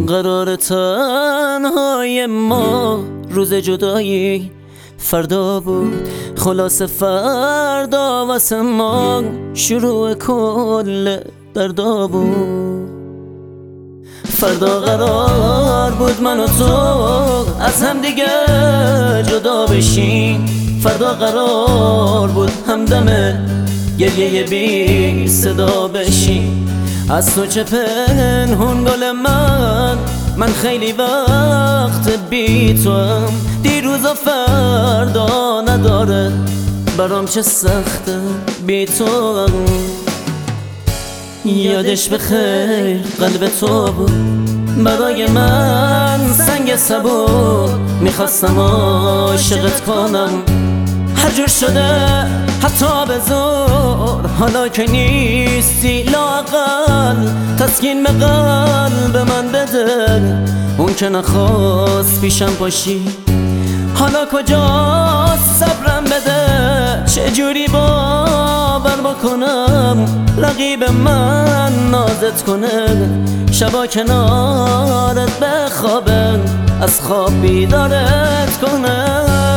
قرار تنهای ما روز جدایی فردا بود، خلاص فردا واسه ما شروع کل دردا بود. فردا قرار بود من و تو از هم دیگه جدا بشیم، فردا قرار بود همدم گریه بی صدا بشیم. از تو چه پنهون گل من خیلی وقت بی تو هم، دیروز و فردا نداره برام چه سخته بی تو هم. یادش بخیر قلب تو بود برای من سنگ سبو، میخواستم عاشقت کنم هر جور شده حتی به زور. حالا که نیستی لااقل تسکین به قلب من بده، اون که نخواست پیشم باشی حالا کجاست صبرم بده. چجوری باور بکنم رقیب من نازت کنه، شبا کنارت بخوابه از خواب بیدارت کنه.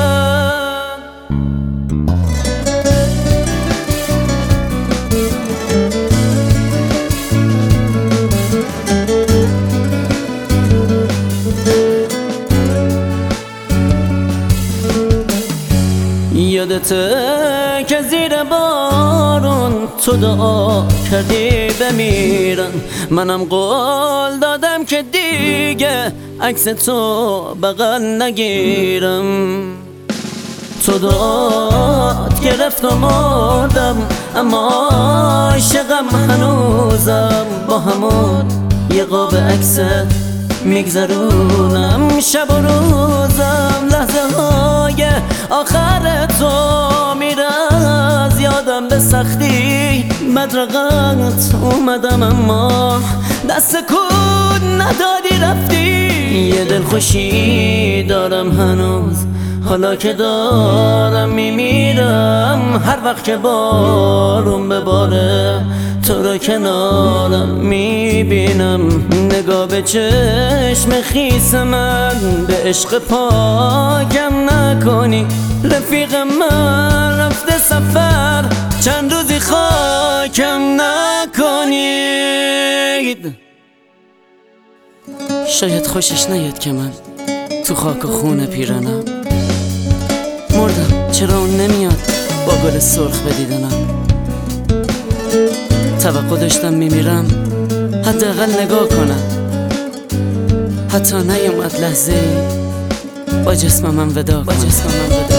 یادته که زیر بارون تو دعا کردی بمیرم، منم قول دادم که دیگه عکس تو بغل نگیرم. تو دعات گرفت و مردم اما عاشقم هنوزم، با همون یه قاب عکست میگذرونم شب و روزم. لحظه های آخر تو میره از یادم به سختی، مدرقت اومدم اما دست کود ندادی رفتی. یه دل خوشی دارم هنوز حالا که دارم میمیرم، هر وقت که بارون بباره تو رو کنارم میبینم. نگاه به چشم خیس من به عشق پاکم نکنی، رفیق من رفته سفر چند روزی خاکم نکنید. شاید خوشش نیاد که من تو خاک و خون پیرانم مردم، چرا اون نمیاد با گل سرخ به دیدنم. توقع داشتم میمیرم حداقل نگاه کنم، حتی نیومد لحظه ای با جسم من ودا کنم.